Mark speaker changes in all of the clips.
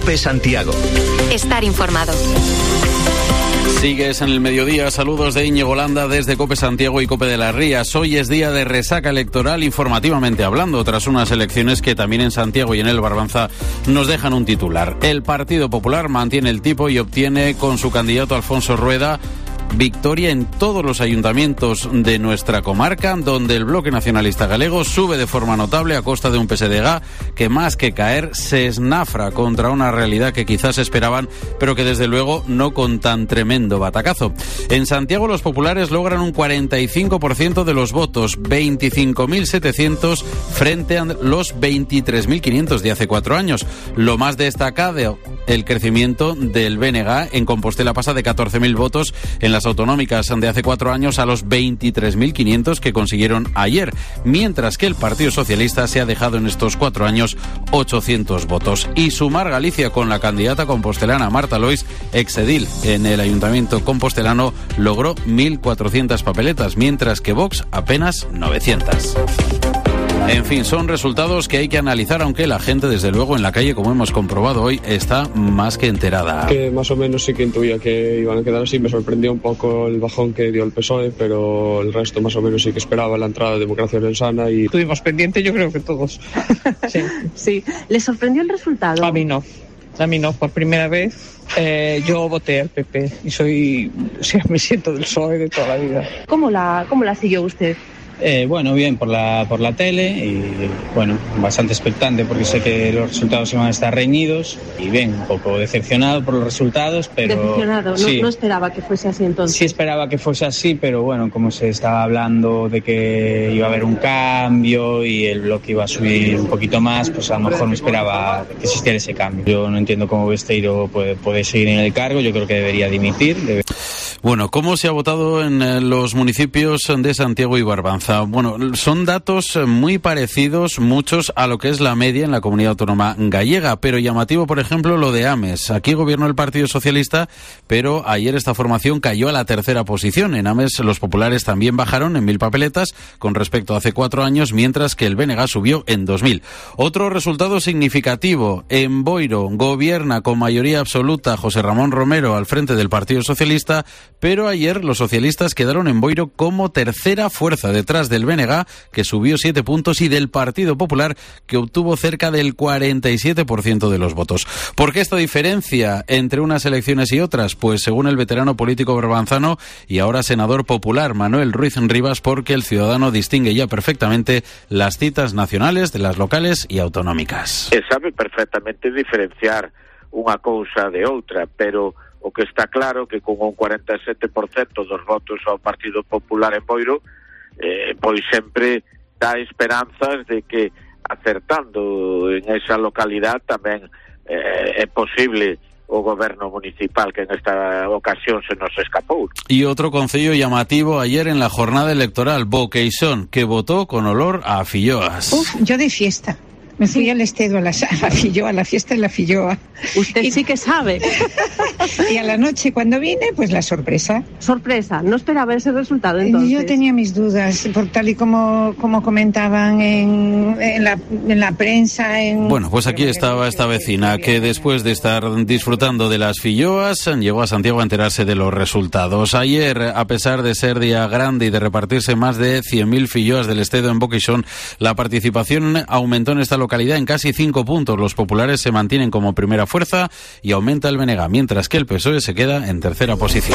Speaker 1: COPE Santiago.
Speaker 2: Estar informado.
Speaker 3: Sigues en el mediodía. Saludos de Íñigo Landa desde COPE Santiago y COPE de las Rías. Hoy es día de resaca electoral, informativamente hablando, tras unas elecciones que también en Santiago y en el Barbanza nos dejan un titular. El Partido Popular mantiene el tipo y obtiene con su candidato Alfonso Rueda victoria en todos los ayuntamientos de nuestra comarca, donde el Bloque Nacionalista Galego sube de forma notable a costa de un PSDG que más que caer se esnafra contra una realidad que quizás esperaban, pero que desde luego no con tan tremendo batacazo. En Santiago los populares logran un 45% de los votos, 25.700 frente a los 23.500 de hace 4 años. Lo más destacado, el crecimiento del BNG en Compostela pasa de 14.000 votos en las autonómicas de hace 4 años a los 23.500 que consiguieron ayer, mientras que el Partido Socialista se ha dejado en estos 4 años 800 votos. Y Sumar Galicia con la candidata compostelana Marta Lois, exedil en el Ayuntamiento compostelano, logró 1.400 papeletas, mientras que Vox apenas 900. En fin, son resultados que hay que analizar, aunque la gente, desde luego, en la calle, como hemos comprobado hoy, está más que enterada.
Speaker 4: Que más o menos sí que intuía que iban a quedar así. Me sorprendió un poco el bajón que dio el PSOE, pero el resto más o menos sí que esperaba la entrada de Democracia Orensana y
Speaker 5: estuvimos pendientes, yo creo que todos. Sí.
Speaker 6: Sí. ¿Les sorprendió el resultado?
Speaker 5: A mí no, por primera vez. Yo voté al PP y me siento del PSOE de toda la vida.
Speaker 6: ¿Cómo la siguió usted?
Speaker 7: Bueno, bien, por la tele y bueno, bastante expectante porque sé que los resultados iban a estar reñidos y bien, un poco decepcionado por los resultados, pero...
Speaker 6: Decepcionado,
Speaker 7: sí.
Speaker 6: No esperaba que fuese así entonces.
Speaker 7: Sí esperaba que fuese así, pero bueno, como se estaba hablando de que iba a haber un cambio y el bloque iba a subir un poquito más, pues a lo mejor me esperaba que existiera ese cambio. Yo no entiendo cómo Besteiro puede seguir en el cargo, yo creo que debería dimitir.
Speaker 3: Bueno, ¿cómo se ha votado en los municipios de Santiago y Barbanza? Bueno, son datos muy parecidos, muchos, a lo que es la media en la comunidad autónoma gallega, pero llamativo, por ejemplo, lo de Ames. Aquí gobernó el Partido Socialista, pero ayer esta formación cayó a la tercera posición. En Ames los populares también bajaron en 1.000 papeletas con respecto a hace 4 años, mientras que el BNG subió en 2.000. Otro resultado significativo, en Boiro gobierna con mayoría absoluta José Ramón Romero al frente del Partido Socialista, pero ayer los socialistas quedaron en Boiro como tercera fuerza detrás del BNG, que subió 7 puntos, y del Partido Popular, que obtuvo cerca del 47% de los votos. ¿Por qué esta diferencia entre unas elecciones y otras? Pues según el veterano político barbanzano y ahora senador popular Manuel Ruiz Rivas, porque el ciudadano distingue ya perfectamente las citas nacionales de las locales y autonómicas.
Speaker 8: Sabe perfectamente diferenciar unha cousa de outra, pero o que está claro que con un 47% dos votos ao Partido Popular en Boiro, pois sempre dá esperanzas de que acertando en esa localidade tamén é posible o goberno municipal, que en esta ocasión se nos escapou.
Speaker 3: Y otro concello llamativo ayer en la jornada electoral, Boqueixón, que votó con olor a filloas.
Speaker 9: Yo de fiesta. Me fui al Estedo, a la Filloa, a la fiesta de la Filloa.
Speaker 6: Usted sí que sabe.
Speaker 9: Y a la noche, cuando vine, pues la sorpresa.
Speaker 6: Sorpresa, no esperaba ese resultado entonces.
Speaker 9: Yo tenía mis dudas, por tal y como comentaban en la prensa.
Speaker 3: Bueno, pues aquí estaba esta vecina que después de estar disfrutando de las filloas llegó a Santiago a enterarse de los resultados. Ayer, a pesar de ser día grande y de repartirse más de 100.000 filloas del Estedo en Boqueixón, la participación aumentó en esta localidad en casi 5 puntos. Los populares se mantienen como primera fuerza y aumenta el BNG, mientras que el PSOE se queda en tercera posición.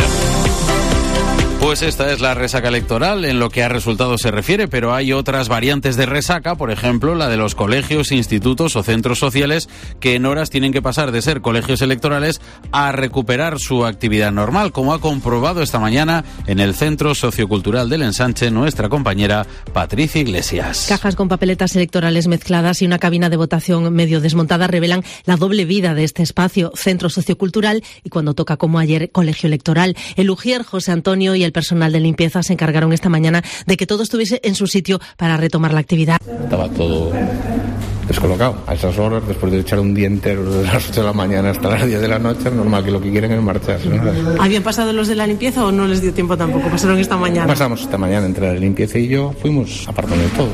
Speaker 3: Pues esta es la resaca electoral en lo que a resultados se refiere, pero hay otras variantes de resaca, por ejemplo, la de los colegios, institutos o centros sociales, que en horas tienen que pasar de ser colegios electorales a recuperar su actividad normal, como ha comprobado esta mañana en el Centro Sociocultural del Ensanche nuestra compañera Patricia Iglesias.
Speaker 10: Cajas con papeletas electorales mezcladas y una cabina de votación medio desmontada revelan la doble vida de este espacio, centro sociocultural y, cuando toca como ayer, colegio electoral. El Ujier, José Antonio y el personal de limpieza se encargaron esta mañana de que todo estuviese en su sitio para retomar la actividad.
Speaker 11: Estaba todo descolocado. A esas horas, después de echar un día entero desde las 8 de la mañana hasta las 10 de la noche, es normal que lo que quieren es marcharse, ¿no?
Speaker 10: ¿Habían pasado los de la limpieza o no les dio tiempo tampoco? ¿Pasaron esta mañana?
Speaker 11: Pasamos esta mañana entre la limpieza y yo, fuimos apartando todo.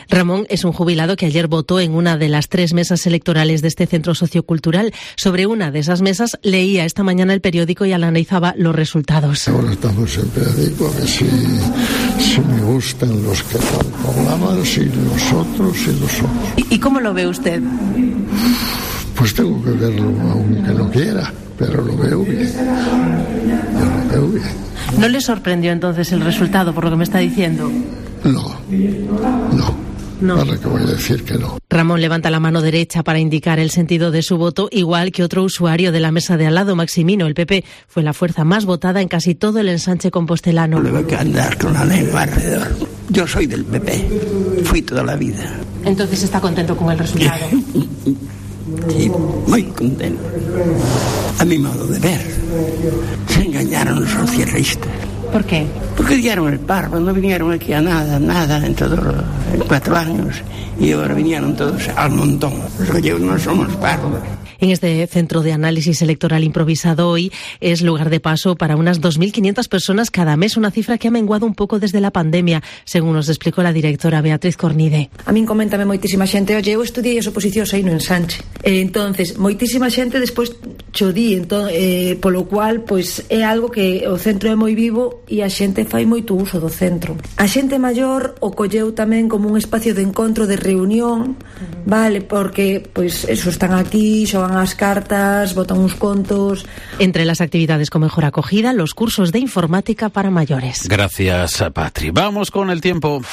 Speaker 10: Ramón es un jubilado que ayer votó en una de las 3 mesas electorales de este centro sociocultural. Sobre una de esas mesas leía esta mañana el periódico y analizaba los resultados.
Speaker 1: Ahora estamos siempre digo que si me gustan los que hablaban, si los otros y los otros.
Speaker 10: ¿Y cómo lo ve usted?
Speaker 1: Pues tengo que verlo aunque no quiera, pero lo veo bien. Yo lo veo bien.
Speaker 10: ¿No le sorprendió entonces el resultado por lo que me está diciendo?
Speaker 1: No. Ahora que voy a decir que no.
Speaker 10: Ramón levanta la mano derecha para indicar el sentido de su voto, igual que otro usuario de la mesa de al lado, Maximino. El PP fue la fuerza más votada en casi todo el ensanche compostelano.
Speaker 2: No le voy a andar con la lengua alrededor. Yo soy del PP, fui toda la vida.
Speaker 10: Entonces está contento con el resultado.
Speaker 2: Sí, muy contento. A mi modo de ver, se engañaron los socialistas.
Speaker 10: ¿Por qué?
Speaker 2: Porque dieron el parvo, no vinieron aquí a nada en todos los 4 años y ahora vinieron todos al montón. Los gallegos no somos parvos.
Speaker 10: En este centro de análisis electoral improvisado hoy es lugar de paso para unas 2.500 personas cada mes, una cifra que ha menguado un pouco desde la pandemia, según nos explicó la directora Beatriz Cornide.
Speaker 12: A min coméntame moitísima xente, oye, eu estudiei as oposicións aí no ensanche. Entonces, moitísima xente despois chodí, polo cual, pois é algo que o centro é moi vivo e a xente fai moito uso do centro. A xente maior o colleu tamén como un espacio de encontro, de reunión, vale, porque, pois, eso, están aquí, xogan as cartas, botan uns contos.
Speaker 10: Entre las actividades con mejor acogida, los cursos de informática para mayores.
Speaker 3: Gracias, Patri. Vamos con el tiempo.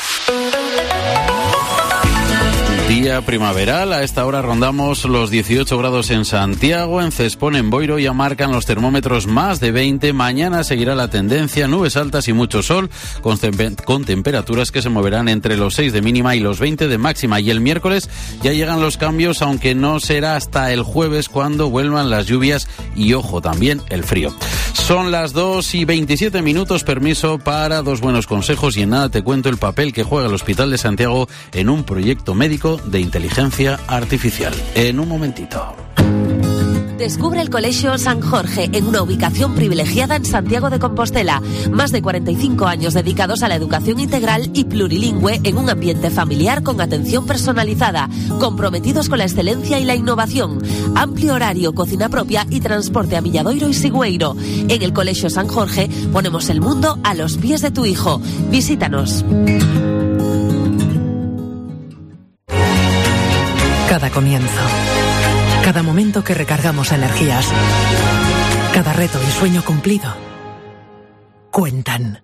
Speaker 3: Día primaveral, a esta hora rondamos los 18 grados en Santiago, en Cespón, en Boiro ya marcan los termómetros más de 20. Mañana seguirá la tendencia, nubes altas y mucho sol, con temperaturas que se moverán entre los 6 de mínima y los 20 de máxima. Y el miércoles ya llegan los cambios, aunque no será hasta el jueves cuando vuelvan las lluvias y, ojo, también el frío. Son las 2:27, permiso para 2 buenos consejos y en nada te cuento el papel que juega el Hospital de Santiago en un proyecto médico de inteligencia artificial. En un momentito.
Speaker 13: Descubre el Colegio San Jorge en una ubicación privilegiada en Santiago de Compostela. Más de 45 años dedicados a la educación integral y plurilingüe en un ambiente familiar con atención personalizada. Comprometidos con la excelencia y la innovación. Amplio horario, cocina propia y transporte a Milladoiro y Sigüeiro. En el Colegio San Jorge ponemos el mundo a los pies de tu hijo. Visítanos.
Speaker 14: Cada comienzo. Cada momento que recargamos energías, cada reto y sueño cumplido, cuentan.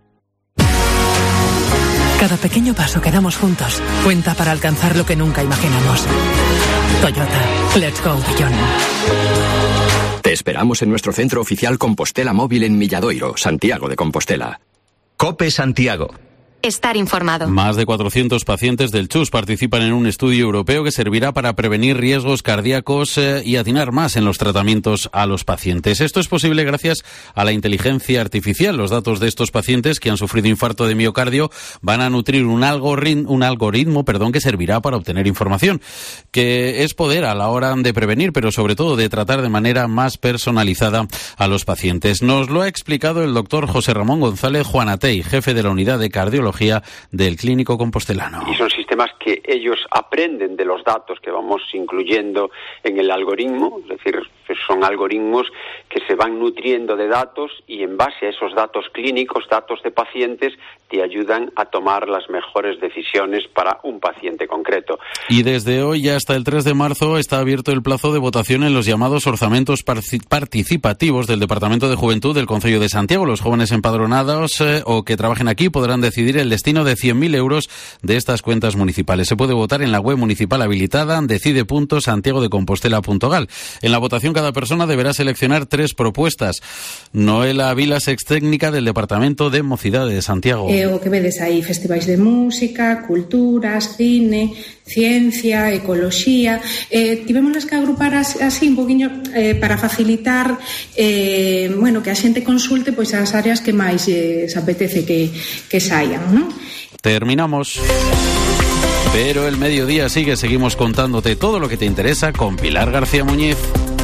Speaker 14: Cada pequeño paso que damos juntos cuenta para alcanzar lo que nunca imaginamos. Toyota, let's go beyond.
Speaker 15: Te esperamos en nuestro centro oficial Compostela Móvil en Milladoiro, Santiago de Compostela.
Speaker 16: COPE Santiago.
Speaker 17: Estar informado.
Speaker 3: Más de 400 pacientes del CHUS participan en un estudio europeo que servirá para prevenir riesgos cardíacos y atinar más en los tratamientos a los pacientes. Esto es posible gracias a la inteligencia artificial. Los datos de estos pacientes que han sufrido infarto de miocardio van a nutrir un algoritmo que servirá para obtener información, que es poder a la hora de prevenir, pero sobre todo de tratar de manera más personalizada a los pacientes. Nos lo ha explicado el doctor José Ramón González Juanatey, jefe de la unidad de cardiología del Clínico Compostelano.
Speaker 18: Y son sistemas que ellos aprenden de los datos que vamos incluyendo en el algoritmo, es decir, son algoritmos que se van nutriendo de datos y en base a esos datos clínicos, datos de pacientes, te ayudan a tomar las mejores decisiones para un paciente concreto.
Speaker 3: Y desde hoy hasta el 3 de marzo está abierto el plazo de votación en los llamados orzamentos participativos del Departamento de Juventud del Concello de Santiago. Los jóvenes empadronados o que trabajen aquí podrán decidir el destino de 100.000 euros de estas cuentas municipales. Se puede votar en la web municipal habilitada decide.santiagodecompostela.gal. En la votación cada persona deberá seleccionar 3 propuestas. Noela Vilas, ex técnica del Departamento de Mocidade de Santiago.
Speaker 19: O que vedes aí, festivais de música, culturas, cine, ciencia, ecoloxía. Tivémonos que agrupar así un poquinho para facilitar que a xente consulte pois as áreas que máis se apetece que saian, ¿no?
Speaker 3: Terminamos. Pero el mediodía seguimos contándote todo lo que te interesa con Pilar García Muñiz.